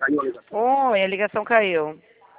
Caiu a ligação. Oi, a ligação caiu.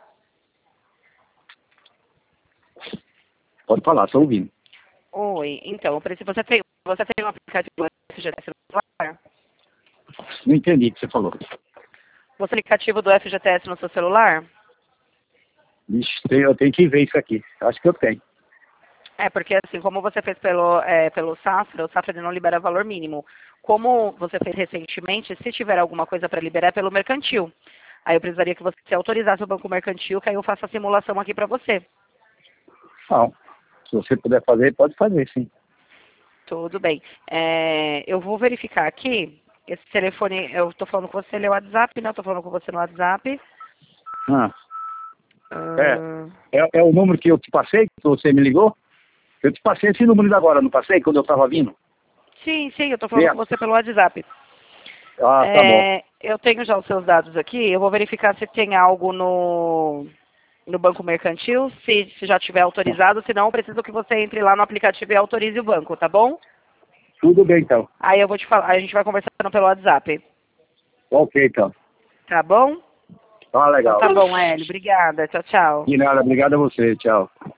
Pode falar, estou ouvindo. Oi, então, você tem um aplicativo do FGTS no celular? Não entendi o que você falou. Você tem aplicativo do FGTS no seu celular? Vixe, eu tenho que ver isso aqui. Acho que eu tenho. É, porque assim, como você fez pelo Safra, o Safra ele não libera valor mínimo. Como você fez recentemente, se tiver alguma coisa para liberar é pelo mercantil. Aí eu precisaria que você autorizasse o banco mercantil, que aí eu faço a simulação aqui para você. Não. Se você puder fazer, pode fazer, sim. Tudo bem. Eu vou verificar aqui. Esse telefone, eu estou falando com você, ele é o WhatsApp, né? Eu estou falando com você no WhatsApp. Ah, Ah, é o número que eu te passei, que você me ligou? Eu te passei esse número agora, não passei? Quando eu estava vindo? sim, eu estou falando com você pelo WhatsApp. Ah, tá bom. Eu tenho já os seus dados aqui. Eu vou verificar se tem algo no banco mercantil, se já tiver autorizado. Se não, eu preciso que você entre lá no aplicativo e autorize o banco, tá bom? Tudo bem, então. Aí eu vou te falar, a gente vai conversando pelo WhatsApp. Ok, então. Tá bom? Tá Então legal. tá bom, Hélio. Obrigada. Tchau, tchau. De nada, obrigado a você. Tchau.